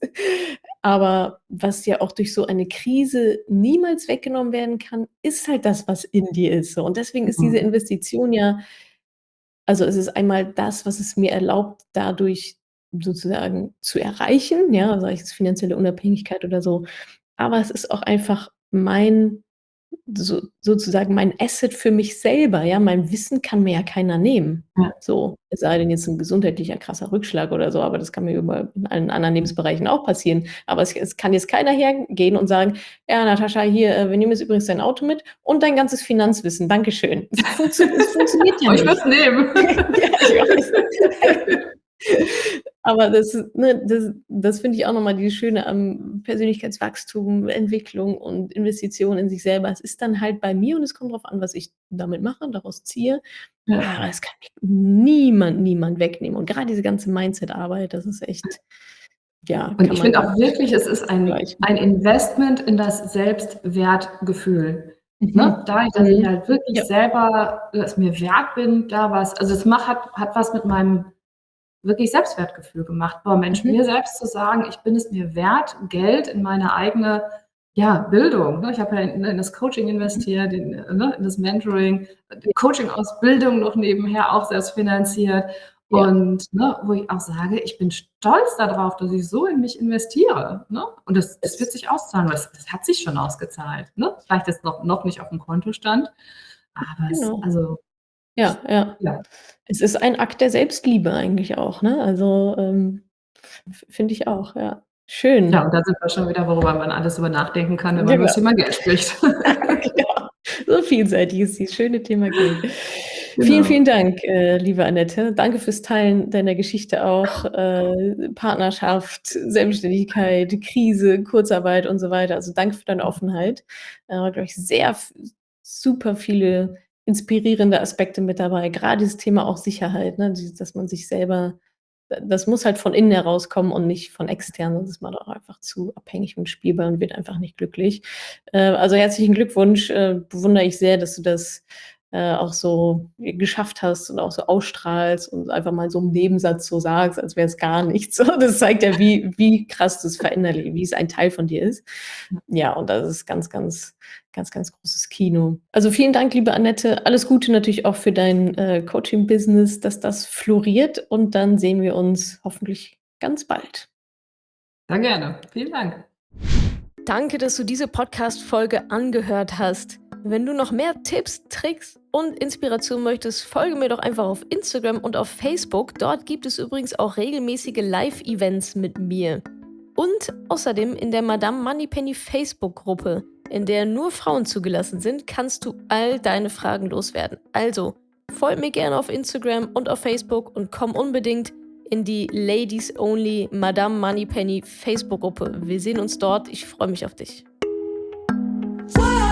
Aber was ja auch durch so eine Krise niemals weggenommen werden kann, ist halt das, was in dir ist so. Und deswegen ist diese Mhm. Investition ja also, es ist einmal das, was es mir erlaubt, dadurch sozusagen zu erreichen, ja, sei es finanzielle Unabhängigkeit oder so. Aber es ist auch einfach mein so sozusagen mein Asset für mich selber, ja? Mein Wissen kann mir ja keiner nehmen, Ja. so. Es sei denn jetzt 'n gesundheitlicher krasser Rückschlag oder so, aber das kann mir überall in allen anderen Lebensbereichen auch passieren. Aber es es kann jetzt keiner hergehen und sagen: „Ja, Natascha, hier, äh, wir nehmen jetzt übrigens dein Auto mit und dein ganzes Finanzwissen. Dankeschön.“ Es funktio es funktioniert ja Oh, ich würde nicht. es nehmen. Ja, ich weiß. Aber das ne, das das finde ich auch noch mal dieses Schöne am Persönlichkeitswachstum, Entwicklung und Investition in sich selber. Es ist dann halt bei mir und es kommt drauf an, was ich damit mache und daraus ziehe. Ja. Aber es kann mir niemand, niemand wegnehmen. Und grad diese ganze Mindset-Arbeit, das ist Ja. echt ja, Und kann ich man finde nicht auch wirklich, es ist ein vergleichen. ein Investment in das Selbstwertgefühl, ne? Mhm. Dadurch, dass ich Mhm. halt wirklich Ja. selber es mir wert bin, da was also, es macht hat hat was mit meinem wirklich Selbstwertgefühl gemacht. Boah, Mensch, Mhm. mir selbst zu sagen: „Ich bin es mir wert, Geld in meine eigene, ja, Bildung“, ne? Ich habe ja in in das Coaching Mhm. investiert, in ne, in das Mentoring, Ja. Coaching-Ausbildung noch nebenher auch selbst finanziert. Ja. Und, ne, wo ich auch sage, ich bin stolz da drauf, dass ich so in mich investiere, ne? Und das das wird Es sich auszahlen, weil das das hat sich schon ausgezahlt, ne? Vielleicht jetzt noch noch nicht aufm Kontostand, aber es Genau. also, ich Ja, ja. ja. Es ist ein Akt der Selbstliebe eigentlich auch, ne? Also, ähm, f finde ich auch, ja. Ja, und Schön. da sind wir schon wieder, worüber man alles drüber nachdenken kann, wenn man übers Genau. Thema Geld spricht. Genau. So vielseitig ist dieses schöne Thema Geld. Vielen, Genau. vielen Dank, äh, liebe Annette. Danke fürs Teilen deiner Geschichte auch, äh, Partnerschaft, Selbstständigkeit, Krise, Kurzarbeit und so weiter. Also, danke für deine Offenheit. Äh, war, glaube ich, sehr v super viele inspirierende Aspekte mit dabei. Grade dieses Thema auch Sicherheit, ne, dieses dass man sich selber d das muss halt von innen herauskommen und nicht von extern, sonst ist man auch einfach zu abhängig und spielbar und wird einfach nicht glücklich. Äh, also, herzlichen Glückwunsch, äh, bewundere ich sehr, dass du das, äh, auch so geschafft hast und auch so ausstrahlst und einfach mal so im Nebensatz so sagst, als wäre es gar nichts so. Das zeigt ja, wie wie krass das verinnerli wie es ein Teil von dir ist. Ja. Ja, und das ist ganz, ganz, ganz, ganz großes Kino. Also, vielen Dank, liebe Annette. Alles Gute natürlich auch für dein, äh, Coaching-Business, dass das floriert und dann sehen wir uns hoffentlich ganz bald. Sehr gerne. Vielen Dank. Danke, dass du diese Podcast-Folge angehört hast. Wenn du noch mehr Tipps, Tricks und Inspiration möchtest, folge mir doch einfach auf Instagram und auf Facebook. Dort gibt es übrigens auch regelmäßige Live-Events mit mir. Und außerdem in der Madame Moneypenny Facebook-Gruppe, in der nur Frauen zugelassen sind, kannst du all deine Fragen loswerden. Also, folg mir gerne auf Instagram und auf Facebook und komm unbedingt in die Ladies Only Madame Moneypenny Facebook-Gruppe. Wir sehen uns dort. Ich freue mich auf dich. Wow.